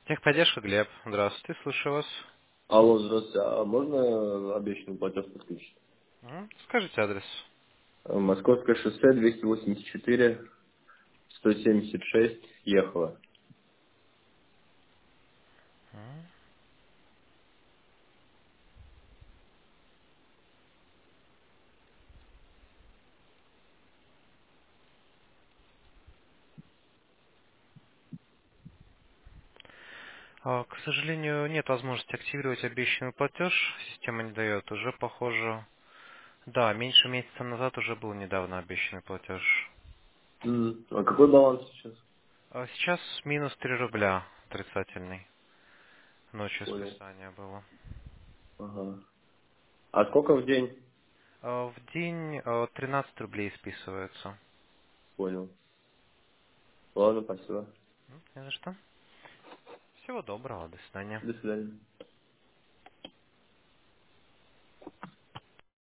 Техподдержка, Глеб. Здравствуйте, слушаю вас. Алло, здравствуйте. А можно обещанный платеж подключить? Скажите адрес. Московское шоссе 284, 176, Ехала. К сожалению, нет возможности активировать обещанный платеж. Система не дает. Уже похоже. Да, меньше месяца назад уже был недавно обещанный платеж. А какой баланс сейчас? Сейчас минус 3 рубля отрицательный. Ночью Понял. списания было. Ага. А сколько в день? В день 13 рублей списывается. Понял. Ладно, спасибо. Не за что. Всего доброго, до свидания. До свидания.